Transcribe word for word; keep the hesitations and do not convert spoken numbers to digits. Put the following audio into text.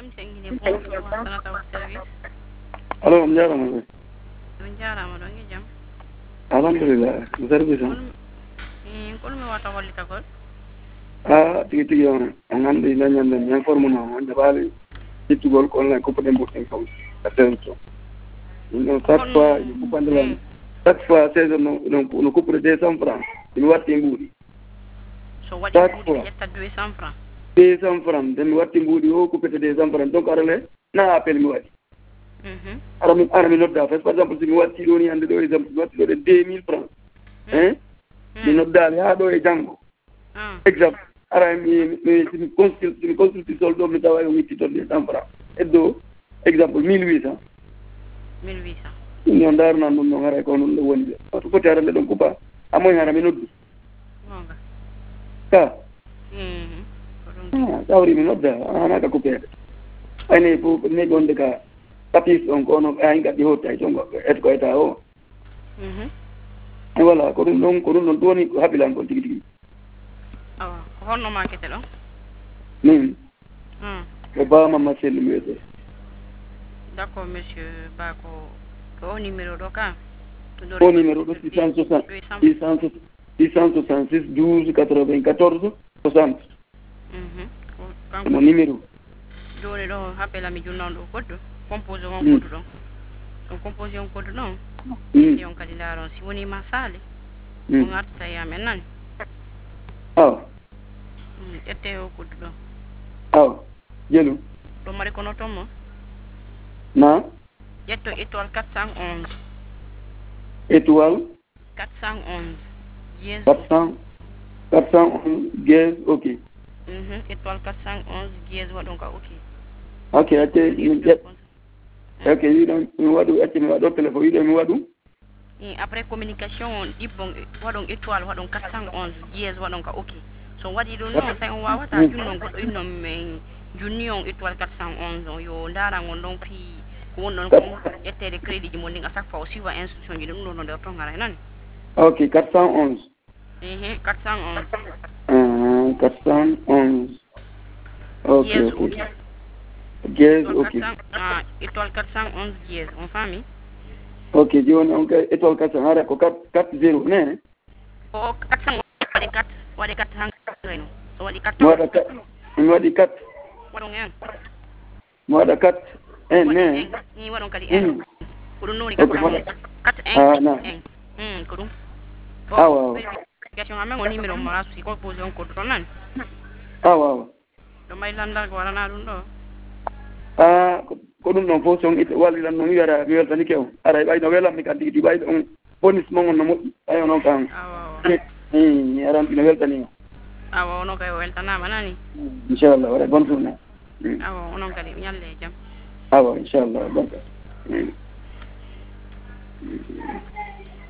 Madame Senghine, bonjour, Sanata au service. Alors, on diara mo. On jarama ɗo ngi jam. Alhamdulillah, service on. Eh, kono mi wata wallita gol. Ah, tigi tigi on. On andi la nyande mi informe no on jabali. Ittugol ko la ko podem bo ten kaw. Attention. Non chaque fois, il faut prendre la chaque fois saison no no no coupe de deux cents francs. Il watti ngudi. So waɗi ngudi ƴetta deux cents francs. deux cents francs, den watti ngudi o coupe de deux cents francs. Donc arale na appel mi wadi. Mhm. Ara mi ara mi nodda par exemple si mi watti do ni ande do exemple mi watti do de deux mille francs. Hein? Mi nodda ya do e jango. Exemple. Ara mi mi mi consulte mi consulte soldo mi tawa witti to deux cents francs. E do exemple mille huit cents. mille huit cents. Non dar nan non ngara ko non woni. To ko tare don ko ba. Amoy ngara mi noddu. Gonga. Ka. Mhm. Ah, tawri mi nodda ana ka ko pede. Ani fu ne gonde ka tapis on ko no ay ngadi hotta ay tongo et ko eta o. Mhm. E wala ko dum non ko dum non doni ko habilan ko tigi tigi. Awa, ko honno makete ɗo? Min. Hmm. Ko ba mama sel mi wete. D'accord, monsieur Bako. Ko numéro ɗo ka? Au numéro de six cent soixante, six cent soixante-six douze quatre-vingt-quatorze soixante. Mhm. Mon numéro. Joni ɗo happela mi junnan ɗo code composé on code ɗon. On composé on code ɗon. Si on kadi ndaron si woni ma sale. On artata e amen nani. Ah. Ƴette o code ɗon. Ah. Jelu. Ɗo mari kono ton mo. Na. Ƴetto étoile quatre cent onze. Étoile. quatre cent onze. Yes. quatre cents. quatre cent onze. Yes. Ok. Mhm. Étoile quatre cent onze. Yes. Waɗon ka ok. Ok. Ok. Ok. You don't. You wadu. Ati mi wadu téléphone. You don't. Mi wadu. Après communication ɗibbon waɗon étoile waɗon quatre cent onze. Yes. Waɗon ka ok. So waɗi ɗum noon tawi on wawata junnon goɗɗo innon min junni on étoile quatre cent onze on yo ndara on ɗon fi ko woni ɗon ko ƴettede crédit ji mon ndin à chaque fois o suiva instruction ji ɗum ɗo no nder ton gara nani. Ok. quatre cent onze. Mhm. quatre cent onze. Uh, quatre cent onze. Ok. Yes. Ok. Yes. Ok. Ah, étoile quatre cent onze. Yes. On famille. Ok. Joni on ka étoile quatre cents. Ara ko quatre zéro ne. Oh, quatre cent waɗi quatre waɗi quatre hankkayno so waɗi quatre mi waɗa quatre mi waɗi quatre waɗon en mi waɗa quatre un ne ni waɗon kadi en ko ɗum nowoni quatre cent quatre un en ko ɗum awa vérification amen o numéro ma si composé on code ɗon nani awa awa ɗo may landal ko warana ɗum ɗo a ko ɗum ɗon fof son itte wallilan noon wiyata mi weltani kew ara ɓayno welanmi kadi ɗi ɓayɗo on bonus mon on no moƴƴi ɓayo noon kan i aran ino weltanima awa onon kay o weltanama nani inchallah waɗa bonne journée awa onon kadi ñalle e jaam awa inchallah bonka